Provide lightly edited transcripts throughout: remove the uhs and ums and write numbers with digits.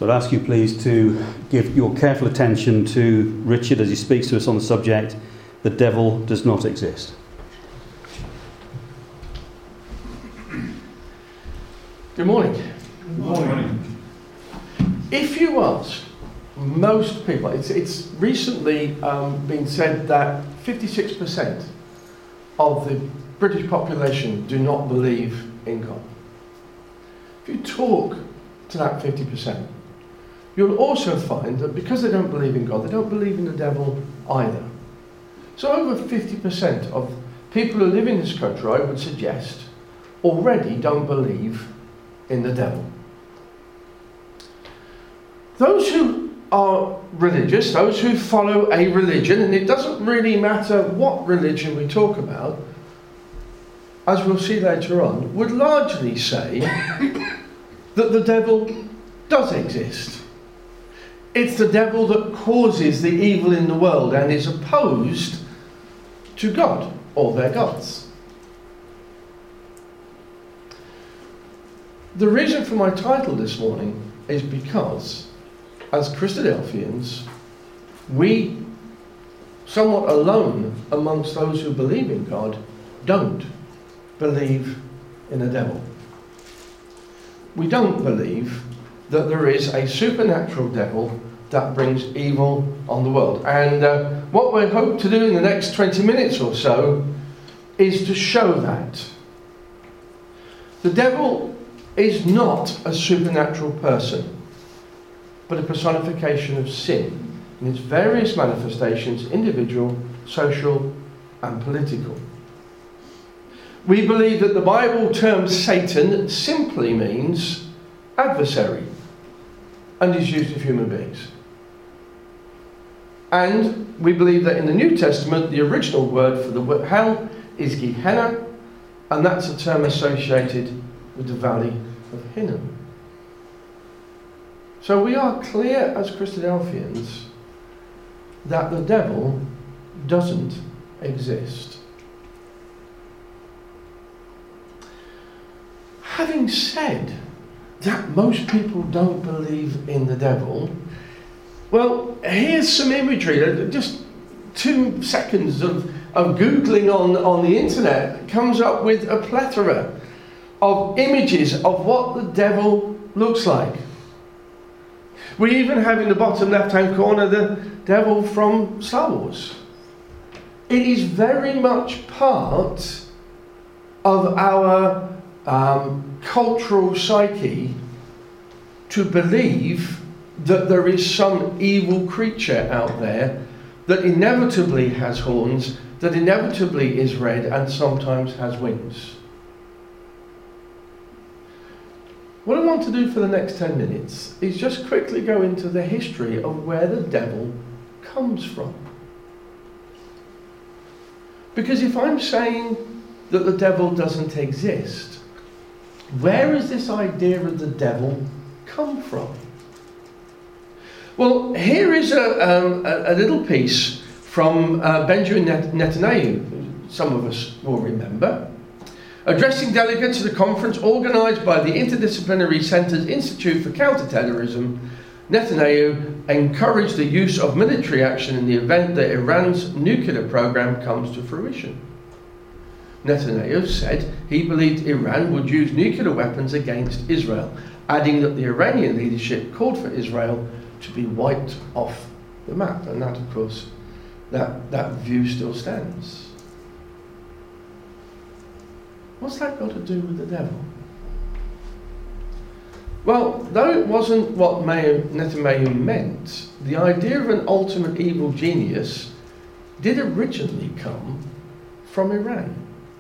So I'd ask you please to give your careful attention to Richard as he speaks to us on the subject, "The devil does not exist." Good morning. Good morning. If you ask most people, it's recently been said that 56% of the British population do not believe in God. If you talk to that 50%, you'll also find that because they don't believe in God, they don't believe in the devil either. So over 50% of people who live in this country, I would suggest, already don't believe in the devil. Those who are religious, those who follow a religion, and it doesn't really matter what religion we talk about, as we'll see later on, would largely say that the devil does exist. It's the devil that causes the evil in the world and is opposed to God or their gods. The reason for my title this morning is because, as Christadelphians, we, somewhat alone amongst those who believe in God, don't believe in a devil. We don't believe that there is a supernatural devil that brings evil on the world. And what we hope to do in the next 20 minutes or so is to show that. The devil is not a supernatural person, but a personification of sin in its various manifestations, individual, social, and political. We believe that the Bible term Satan simply means adversary and is used of human beings. And we believe that in the New Testament, the original word for the word hell is Gehenna, and that's a term associated with the valley of Hinnom. So we are clear as Christadelphians that the devil doesn't exist. Having said that most people don't believe in the devil, well, here's some imagery. Just 2 seconds of Googling on the internet comes up with a plethora of images of what the devil looks like. We even have in the bottom left-hand corner the devil from Star Wars. It is very much part of our cultural psyche to believe that there is some evil creature out there that inevitably has horns, that inevitably is red and sometimes has wings. What I want to do for the next 10 minutes is just quickly go into the history of where the devil comes from. Because if I'm saying that the devil doesn't exist, where has this idea of the devil come from? Well, here is a little piece from Benjamin Netanyahu, who some of us will remember. Addressing delegates at a conference organised by the Interdisciplinary Centers Institute for Counterterrorism, Netanyahu encouraged the use of military action in the event that Iran's nuclear program comes to fruition. Netanyahu said he believed Iran would use nuclear weapons against Israel, adding that the Iranian leadership called for Israel to be wiped off the map. And that, of course, that view still stands. What's that got to do with the devil? Well, though it wasn't what Netanyahu meant, the idea of an ultimate evil genius did originally come from Iran.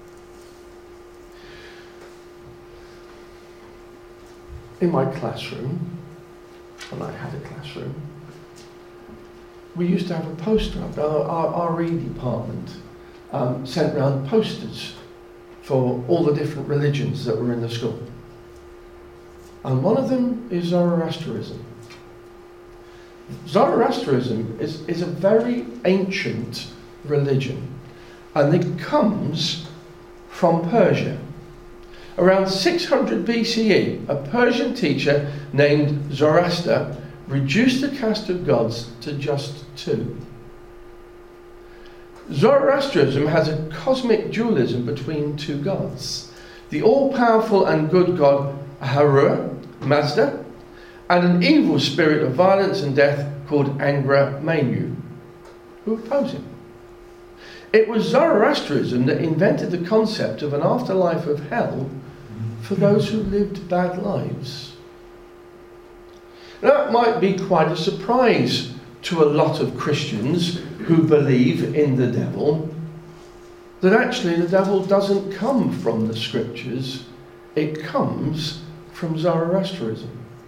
In my classroom, when I had a classroom, we used to have a poster up. Our RE department sent round posters for all the different religions that were in the school. And one of them is Zoroastrianism. Zoroastrianism is a very ancient religion, and it comes from Persia. Around 600 BCE, a Persian teacher named Zoroaster reduced the caste of gods to just two. Zoroastrianism has a cosmic dualism between two gods: the all-powerful and good god Ahura Mazda, and an evil spirit of violence and death called Angra Mainyu, who oppose him. It was Zoroastrianism that invented the concept of an afterlife of hell for those who lived bad lives. That might be quite a surprise to a lot of Christians who believe in the devil, that actually the devil doesn't come from the scriptures, it comes from Zoroastrianism.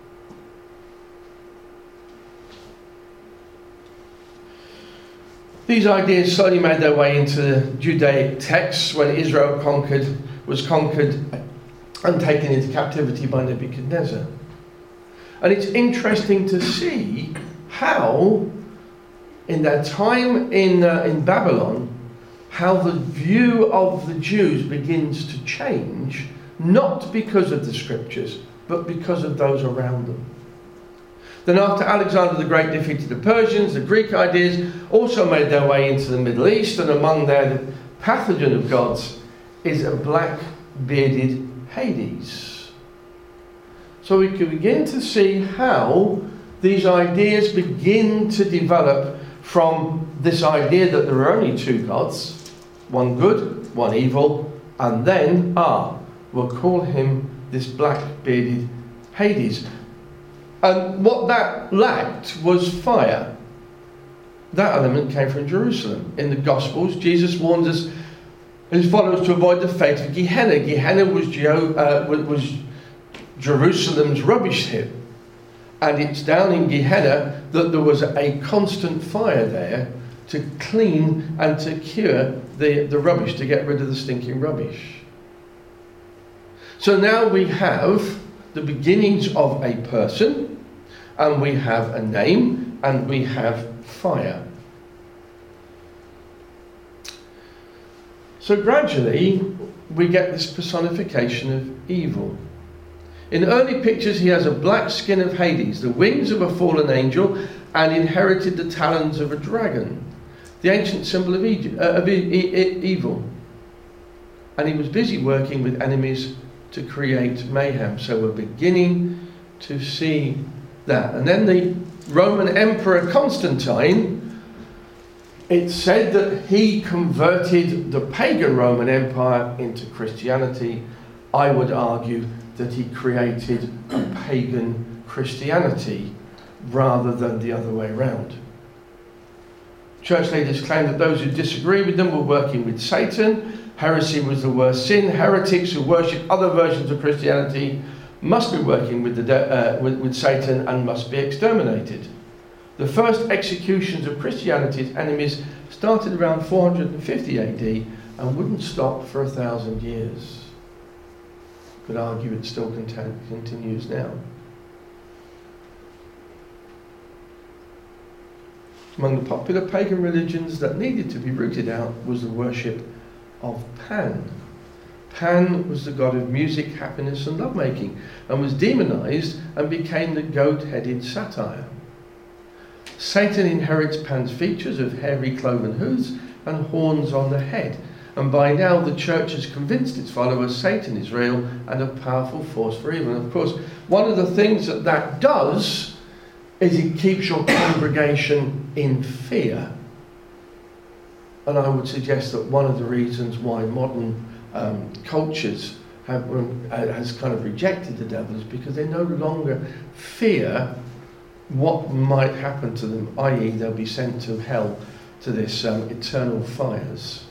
These ideas slowly made their way into the Judaic texts when Israel was conquered and taken into captivity by Nebuchadnezzar. And it's interesting to see how, in their time in Babylon, how the view of the Jews begins to change, not because of the scriptures, but because of those around them. Then after Alexander the Great defeated the Persians, the Greek ideas also made their way into the Middle East, and among their pathogen of gods is a black-bearded Hades. So we can begin to see how these ideas begin to develop from this idea that there are only two gods, one good, one evil, and then, we'll call him this black-bearded Hades. And what that lacked was fire. That element came from Jerusalem. In the Gospels, Jesus warns us, his followers, to avoid the fate of Gehenna. Gehenna was Jerusalem's rubbish heap. And it's down in Gehenna that there was a constant fire there to clean and to cure the rubbish, to get rid of the stinking rubbish. So now we have the beginnings of a person, and we have a name, and we have fire. So gradually we get this personification of evil. In early pictures he has a black skin of Hades, the wings of a fallen angel, and inherited the talons of a dragon, the ancient symbol of evil. And he was busy working with enemies to create mayhem. So we're beginning to see that. And then the Roman Emperor Constantine, it's said that he converted the pagan Roman Empire into Christianity. I would argue that he created a pagan Christianity rather than the other way around. Church leaders claim that those who disagree with them were working with Satan. Heresy was the worst sin. Heretics who worship other versions of Christianity must be working with Satan and must be exterminated. The first executions of Christianity's enemies started around 450 AD and wouldn't stop for 1,000 years. Could argue it still continues now. Among the popular pagan religions that needed to be rooted out was the worship of Pan. Pan was the god of music, happiness and lovemaking, and was demonized and became the goat-headed satyr. Satan inherits Pan's features of hairy cloven hooves and horns on the head, and by now the church has convinced its followers Satan is real and a powerful force for evil. And of course, one of the things that does is it keeps your congregation in fear. And I would suggest that one of the reasons why modern cultures has kind of rejected the devil is because they no longer fear what might happen to them, i.e. they'll be sent to hell, to this eternal fires.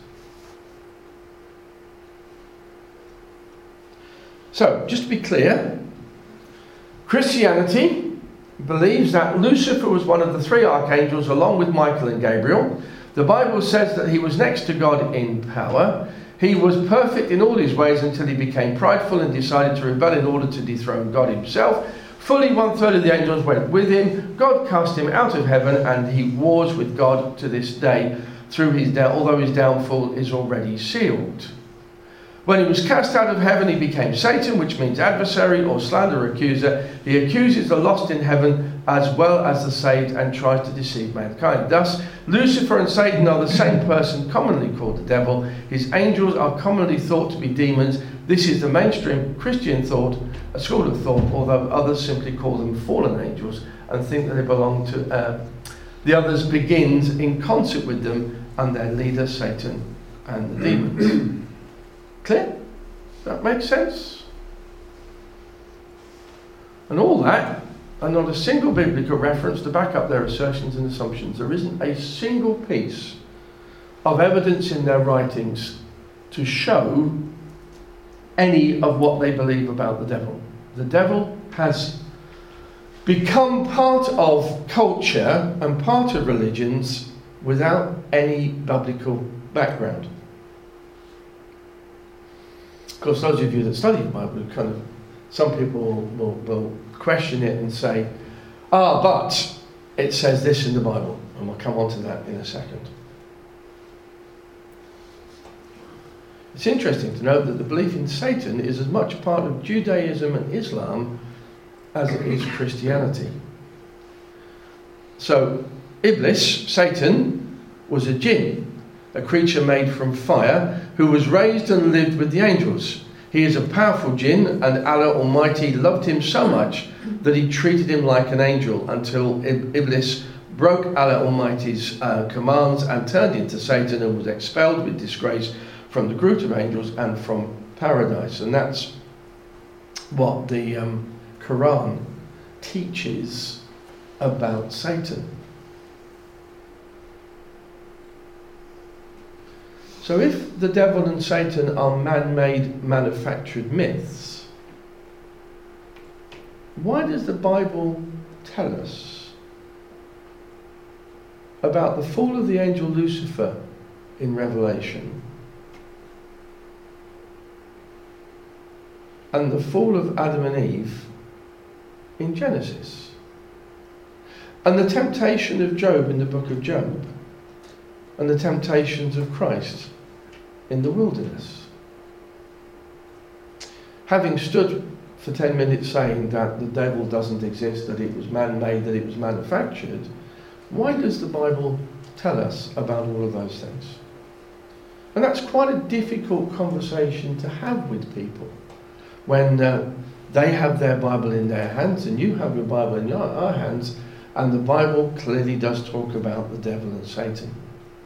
So, just to be clear, Christianity believes that Lucifer was one of the three archangels along with Michael and Gabriel. The Bible says that he was next to God in power. He was perfect in all his ways until he became prideful and decided to rebel in order to dethrone God himself. Fully 1/3 of the angels went with him. God cast him out of heaven, and he wars with God to this day, although his downfall is already sealed. When he was cast out of heaven, he became Satan, which means adversary or slander accuser. He accuses the lost in heaven as well as the saved and tries to deceive mankind. Thus, Lucifer and Satan are the same person, commonly called the devil. His angels are commonly thought to be demons. This is the mainstream Christian thought, a school of thought, although others simply call them fallen angels and think that they belong to the others begins in concert with them and their leader, Satan, and the demons. Clear? That makes sense? And all that, and not a single biblical reference to back up their assertions and assumptions. There isn't a single piece of evidence in their writings to show any of what they believe about the devil. The devil has become part of culture and part of religions without any biblical background. Of course, those of you that study the Bible, some people will question it and say, but it says this in the Bible, and we'll come on to that in a second. It's interesting to note that the belief in Satan is as much part of Judaism and Islam as it is Christianity. So, Iblis, Satan, was a jinn, a creature made from fire, who was raised and lived with the angels. He is a powerful jinn, and Allah Almighty loved him so much that he treated him like an angel until Iblis broke Allah Almighty's commands and turned into Satan and was expelled with disgrace from the group of angels and from paradise. And that's what the Quran teaches about Satan. So if the devil and Satan are man-made, manufactured myths, why does the Bible tell us about the fall of the angel Lucifer in Revelation and the fall of Adam and Eve in Genesis, and the temptation of Job in the book of Job, and the temptations of Christ in the wilderness? Having stood for 10 minutes saying that the devil doesn't exist, that it was man-made, that it was manufactured, why does the Bible tell us about all of those things? And that's quite a difficult conversation to have with people when they have their Bible in their hands and you have your Bible in our hands, and the Bible clearly does talk about the devil and Satan.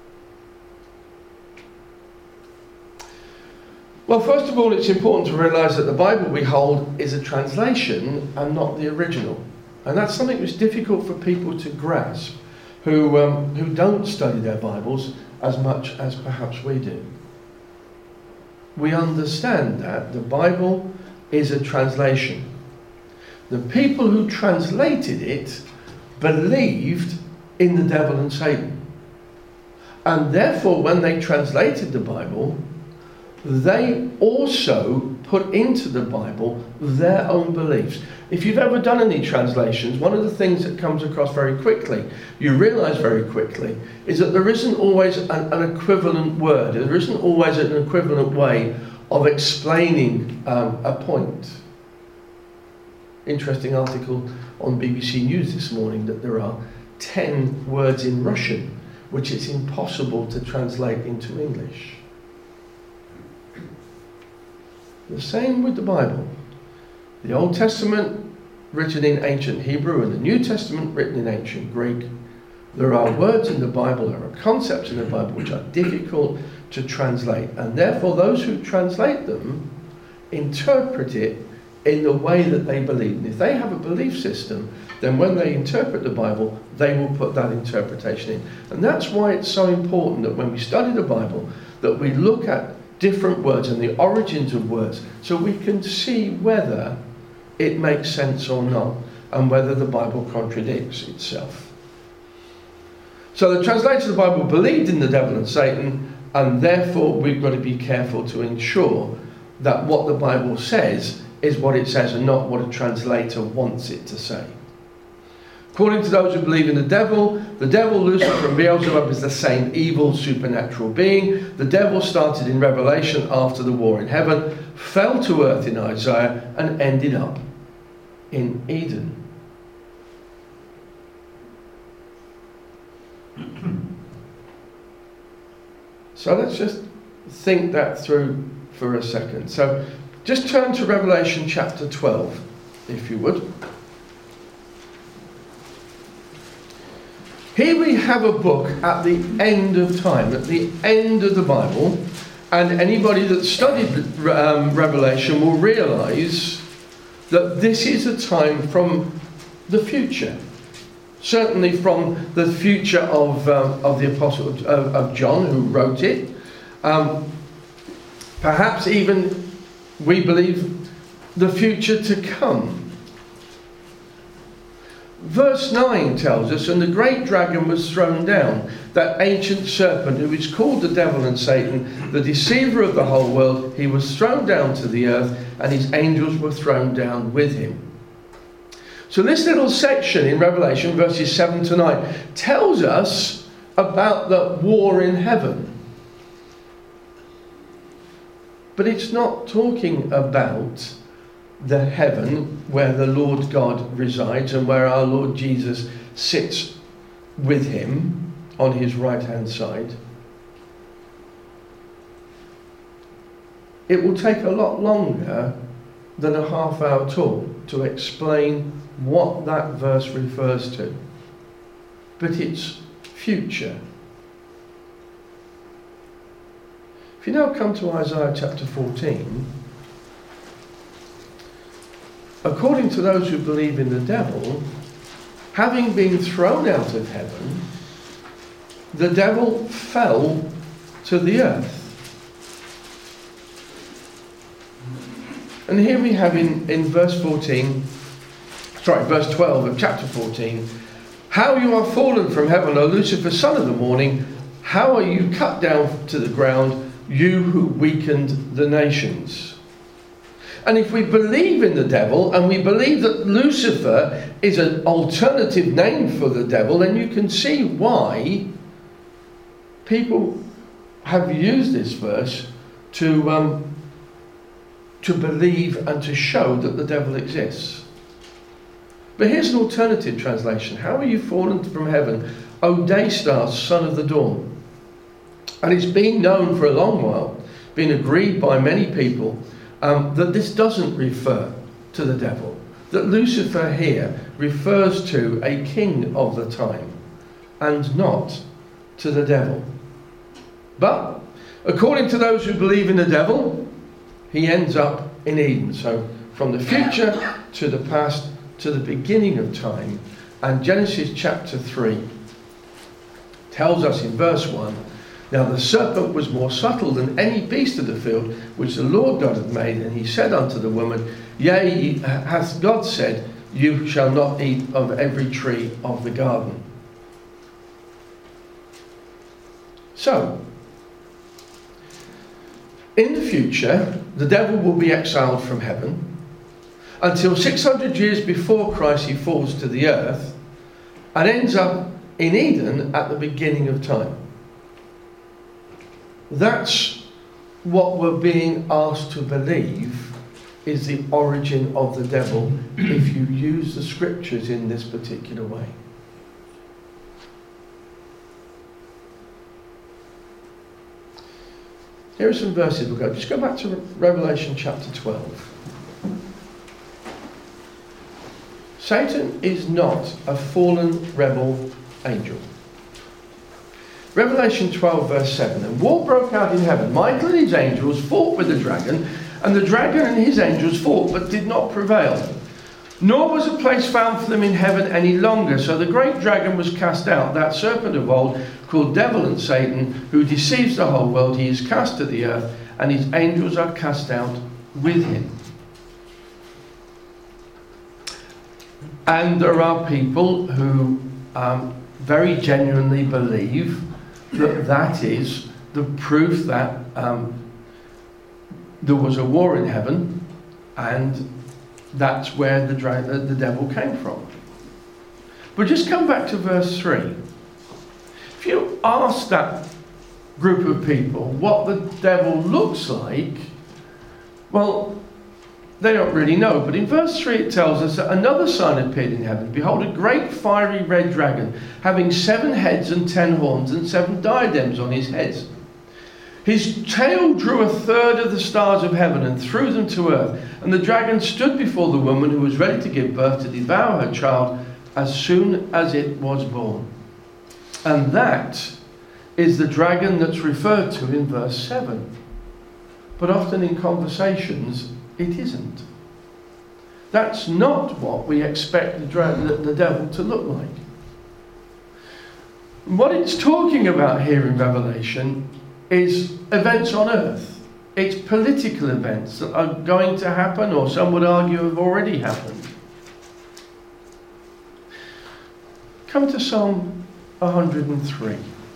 Well, first of all, it's important to realise that the Bible we hold is a translation and not the original. And that's something that's difficult for people to grasp who don't study their Bibles as much as perhaps we do. We understand that the Bible is a translation. The people who translated it believed in the devil and Satan. And therefore, when they translated the Bible, they also put into the Bible their own beliefs. If you've ever done any translations, one of the things that comes across very quickly, you realise very quickly, is that there isn't always an equivalent word. There isn't always an equivalent way of explaining a point. Interesting article on BBC News this morning that there are 10 words in Russian which it's impossible to translate into English. The same with the Bible. The Old Testament written in ancient Hebrew and the New Testament written in ancient Greek. There are words in the Bible, there are concepts in the Bible which are difficult to translate, and therefore those who translate them interpret it in the way that they believe. And if they have a belief system, then when they interpret the Bible, they will put that interpretation in. And that's why it's so important that when we study the Bible, that we look at different words and the origins of words so we can see whether it makes sense or not and whether the Bible contradicts itself. So the translators of the Bible believed in the devil and Satan, and therefore we've got to be careful to ensure that what the Bible says is what it says and not what a translator wants it to say. According to those who believe in the devil, Lucifer, and Beelzebub is the same evil supernatural being. The devil started in Revelation after the war in heaven, fell to earth in Isaiah, and ended up in Eden. So let's just think that through for a second. So just turn to Revelation chapter 12, if you would. Here we have a book at the end of time, at the end of the Bible, and anybody that studied Revelation will realise that this is a time from the future. Certainly from the future of the Apostle of John, who wrote it. Perhaps even, we believe, the future to come. Verse 9 tells us, and the great dragon was thrown down, that ancient serpent who is called the devil and Satan, the deceiver of the whole world. He was thrown down to the earth, and his angels were thrown down with him. So this little section in Revelation, verses 7 to 9, tells us about the war in heaven. But it's not talking about the heaven where the Lord God resides and where our Lord Jesus sits with him on his right hand side. It will take a lot longer than a half-hour talk to explain what that verse refers to. But it's future. If you now come to Isaiah chapter 14, according to those who believe in the devil, having been thrown out of heaven, the devil fell to the earth. And here we have in verse 12 of chapter 14, how you are fallen from heaven, O Lucifer, son of the morning, how are you cut down to the ground, you who weakened the nations. And if we believe in the devil, and we believe that Lucifer is an alternative name for the devil, then you can see why people have used this verse to believe and to show that the devil exists. But here's an alternative translation. How are you fallen from heaven, O day star, son of the dawn? And it's been known for a long while, been agreed by many people, that this doesn't refer to the devil. That Lucifer here refers to a king of the time and not to the devil. But according to those who believe in the devil, he ends up in Eden. So from the future to the past to the beginning of time. And Genesis chapter 3 tells us in verse 1, now the serpent was more subtle than any beast of the field which the Lord God had made, and he said unto the woman, yea, hath God said, you shall not eat of every tree of the garden. So, in the future, the devil will be exiled from heaven until 600 years before Christ he falls to the earth and ends up in Eden at the beginning of time. That's what we're being asked to believe is the origin of the devil if you use the scriptures in this particular way. Here are some verses we'll go. Just go back to Revelation chapter 12. Satan is not a fallen rebel angel. Revelation 12 verse 7. And war broke out in heaven. Michael and his angels fought with the dragon, and the dragon and his angels fought but did not prevail. Nor was a place found for them in heaven any longer. So the great dragon was cast out, that serpent of old, called Devil and Satan, who deceives the whole world. He is cast to the earth, and his angels are cast out with him. And there are people who very genuinely believe that that is the proof that there was a war in heaven, and that's where the devil came from. But just come back to verse 3. If you ask that group of people what the devil looks like, well, they don't really know. But in verse 3 it tells us that another sign appeared in heaven. Behold, a great fiery red dragon, having 7 heads and 10 horns and 7 diadems on his heads. His tail drew 1/3 of the stars of heaven and threw them to earth. And the dragon stood before the woman who was ready to give birth to devour her child as soon as it was born. And that is the dragon that's referred to in verse 7. But often in conversations, it isn't. That's not what we expect the devil to look like. What it's talking about here in Revelation is events on earth. It's political events that are going to happen, or some would argue have already happened. Come to Psalm 103.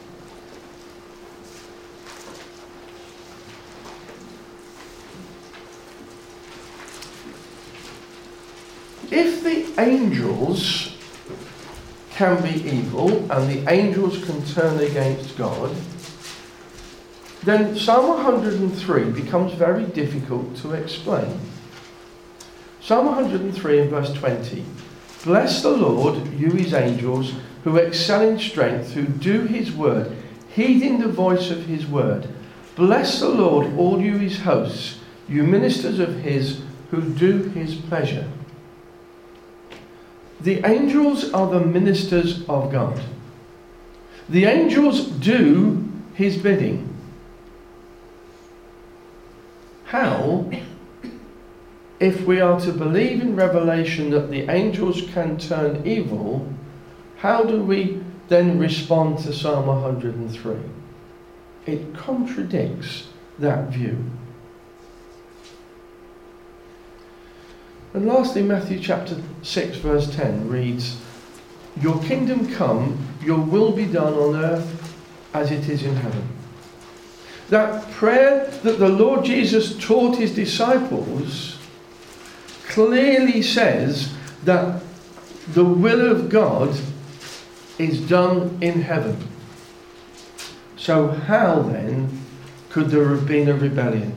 If the angels can be evil and the angels can turn against God, then Psalm 103 becomes very difficult to explain. Psalm 103 and verse 20. Bless the Lord, you his angels, who excel in strength, who do his word, heeding the voice of his word. Bless the Lord, all you his hosts, you ministers of his, who do his pleasure. The angels are the ministers of God. The angels do his bidding. How, if we are to believe in Revelation that the angels can turn evil, how do we then respond to Psalm 103? It contradicts that view. And lastly, Matthew chapter 6 verse 10 reads, Your kingdom come, your will be done on earth as it is in heaven. That prayer that the Lord Jesus taught his disciples clearly says that the will of God is done in heaven. So how then could there have been a rebellion?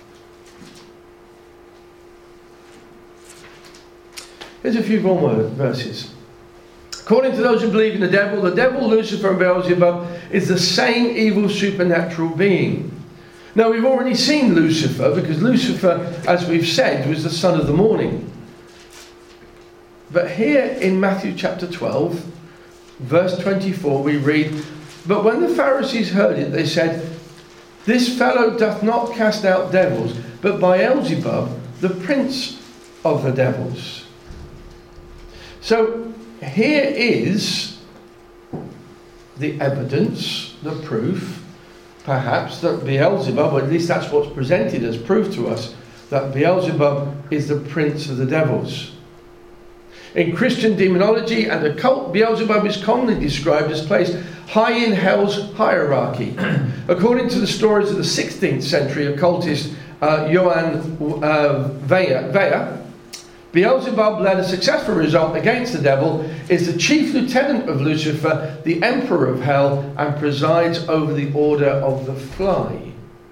Here's a few more verses. According to those who believe in the devil, Lucifer, and Beelzebub is the same evil supernatural being. Now, we've already seen Lucifer, because Lucifer, as we've said, was the son of the morning. But here in Matthew chapter 12, verse 24, we read, But when the Pharisees heard it, they said, This fellow doth not cast out devils, but Beelzebub, the prince of the devils. So, here is the evidence, the proof, perhaps, that Beelzebub, or at least that's what's presented as proof to us, that Beelzebub is the prince of the devils. In Christian demonology and occult, Beelzebub is commonly described as placed high in hell's hierarchy. According to the stories of the 16th century occultist Johann Weyer, Beelzebub led a successful result against the devil, is the chief lieutenant of Lucifer, the emperor of hell, and presides over the order of the fly.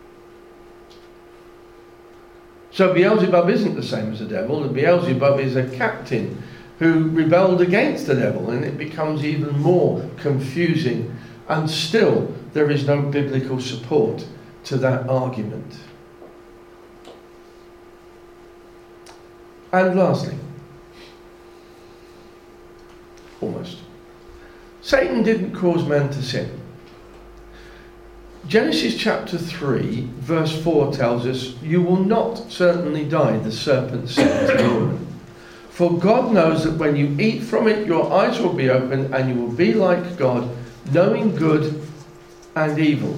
So Beelzebub isn't the same as the devil, and Beelzebub is a captain who rebelled against the devil, and it becomes even more confusing, and still there is no biblical support to that argument. And lastly, almost, Satan didn't cause man to sin. Genesis chapter 3 verse 4 tells us, You will not certainly die, the serpent said to the woman. For God knows that when you eat from it, your eyes will be opened, and you will be like God, knowing good and evil.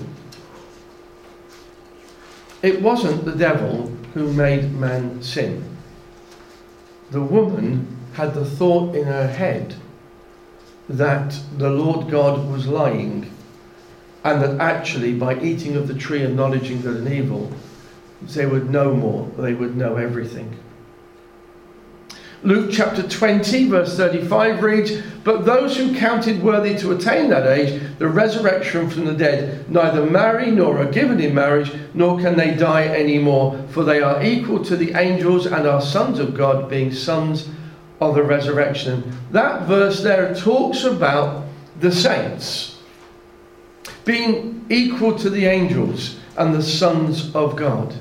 It wasn't the devil who made man sin. The woman had the thought in her head that the Lord God was lying, and that actually by eating of the tree of knowledge of good and evil, they would know more, they would know everything. Luke chapter 20 verse 35 reads, "But those who counted worthy to attain that age, the resurrection from the dead, neither marry nor are given in marriage, nor can they die any more, for they are equal to the angels and are sons of God, being sons of the resurrection." That verse there talks about the saints being equal to the angels and the sons of God.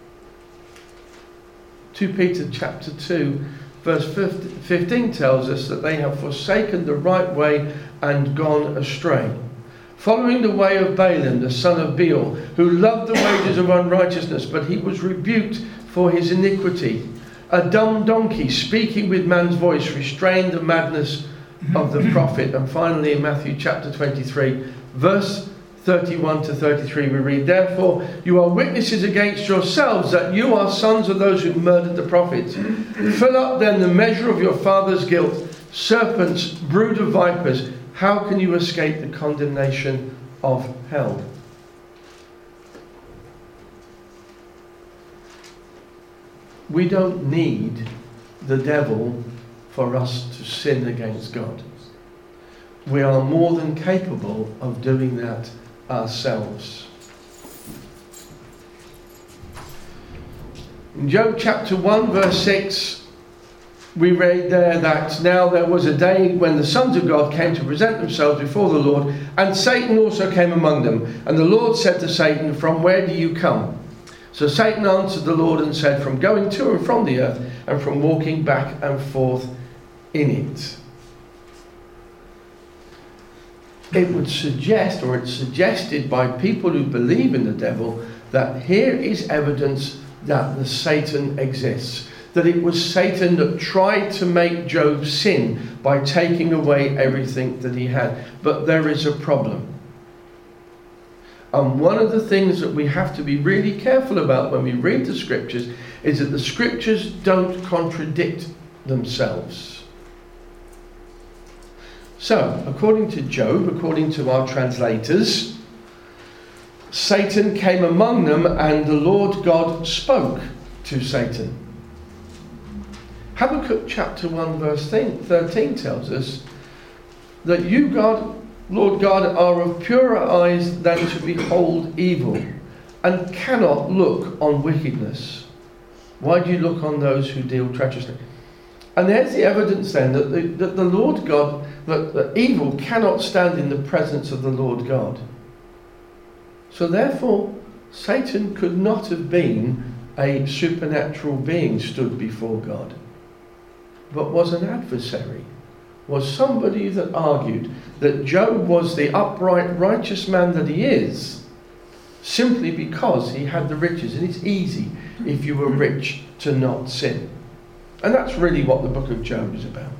2 Peter chapter 2 verse 15 tells us that they have forsaken the right way and gone astray, following the way of Balaam the son of Beor, who loved the wages of unrighteousness, but he was rebuked for his iniquity. A dumb donkey speaking with man's voice restrained the madness of the prophet. And finally in Matthew chapter 23 verse 31 to 33 we read, "Therefore you are witnesses against yourselves that you are sons of those who murdered the prophets. Fill up then the measure of your father's guilt. Serpents, brood of vipers, how can you escape the condemnation of hell?" We don't need the devil for us to sin against God. We are more than capable of doing that ourselves. In Job chapter 1 verse 6 we read there that now there was a day when the sons of God came to present themselves before the Lord, and Satan also came among them. And the Lord said to Satan, "From where do you come?" So Satan answered the Lord and said, "From going to and from the earth, and from walking back and forth in it." It would suggest, or it's suggested by people who believe in the devil, that here is evidence that the Satan exists. That it was Satan that tried to make Job sin by taking away everything that he had. But there is a problem. And one of the things that we have to be really careful about when we read the scriptures is that the scriptures don't contradict themselves. So, according to Job, according to our translators, Satan came among them and the Lord God spoke to Satan. Habakkuk chapter 1 verse 13 tells us that you, God, Lord God, are of purer eyes than to behold evil, and cannot look on wickedness. Why do you look on those who deal treacherously? And there's the evidence then that the Lord God, that evil cannot stand in the presence of the Lord God. So therefore, Satan could not have been a supernatural being stood before God, but was an adversary, was somebody that argued that Job was the upright, righteous man that he is, simply because he had the riches. And it's easy, if you were rich, to not sin. And that's really what the book of Job is about.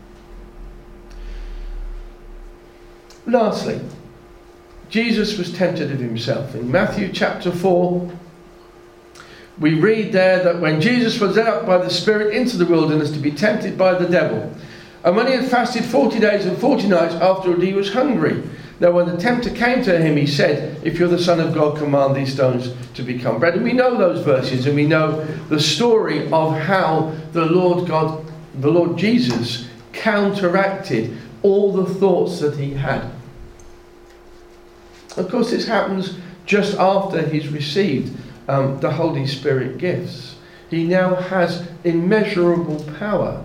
Lastly, Jesus was tempted of himself. In Matthew chapter 4, we read there that when Jesus was led up by the Spirit into the wilderness to be tempted by the devil, and when he had fasted 40 days and 40 nights afterward, he was hungry. Now when the tempter came to him, he said, "If you're the Son of God, command these stones to become bread." And we know those verses, and we know the story of how the Lord God, the Lord Jesus, counteracted all the thoughts that he had. Of course, this happens just after he's received the Holy Spirit gifts. He now has immeasurable power.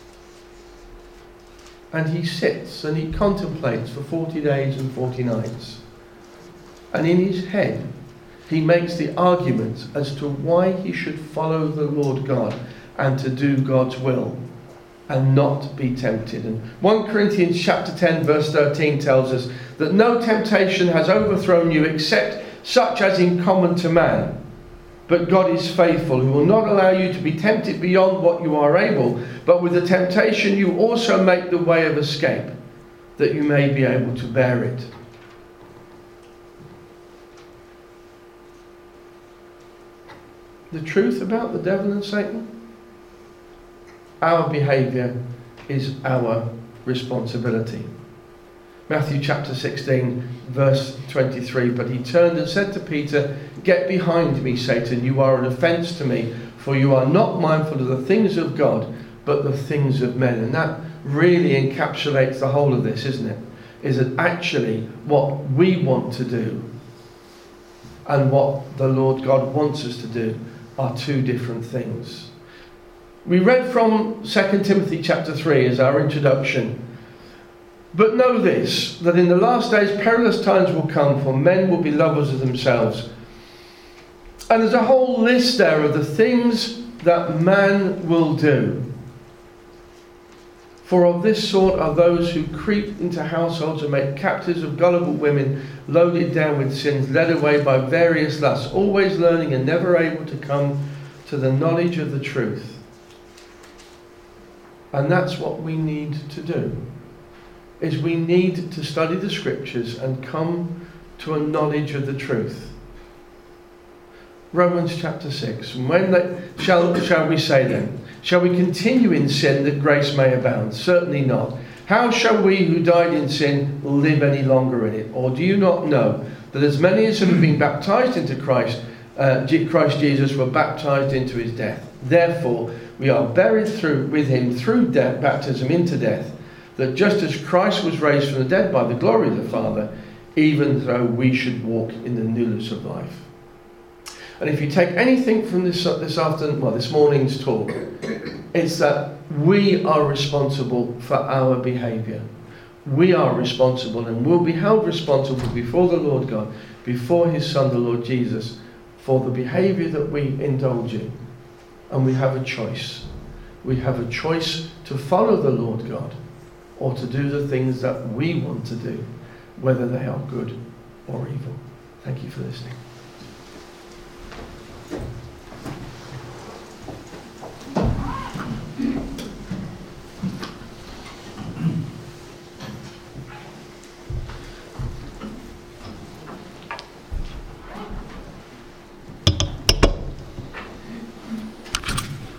And he sits and he contemplates for 40 days and 40 nights. And in his head, he makes the argument as to why he should follow the Lord God and to do God's will and not be tempted. And 1 Corinthians chapter 10 verse 13 tells us that no temptation has overthrown you except such as is common to man. But God is faithful, who will not allow you to be tempted beyond what you are able, but with the temptation you also make the way of escape, that you may be able to bear it. The truth about the devil and Satan? Our behaviour is our responsibility. Matthew chapter 16 verse 23, "But he turned and said to Peter, 'Get behind me, Satan, you are an offence to me, for you are not mindful of the things of God, but the things of men. And that really encapsulates the whole of this, isn't it? Is that actually what we want to do and what the Lord God wants us to do are two different things. We read from 2 Timothy chapter 3 as our introduction. But know this, that in the last days perilous times will come, for men will be lovers of themselves. And there's a whole list there of the things that man will do. For of this sort are those who creep into households and make captives of gullible women, loaded down with sins, led away by various lusts, always learning and never able to come to the knowledge of the truth. And that's what we need to do, is we need to study the scriptures and come to a knowledge of the truth. Romans chapter 6. Shall we say then? Shall we continue in sin that grace may abound? Certainly not. How shall we who died in sin live any longer in it? Or do you not know that as many as have been baptized into Christ Jesus were baptized into his death? Therefore we are buried with him through death, baptism into death, that just as Christ was raised from the dead by the glory of the Father, even though we should walk in the newness of life. And if you take anything from this morning's talk, it's that we are responsible for our behaviour. We are responsible and will be held responsible before the Lord God, before his Son, the Lord Jesus, for the behaviour that we indulge in. And we have a choice. We have a choice to follow the Lord God or to do the things that we want to do, whether they are good or evil. Thank you for listening.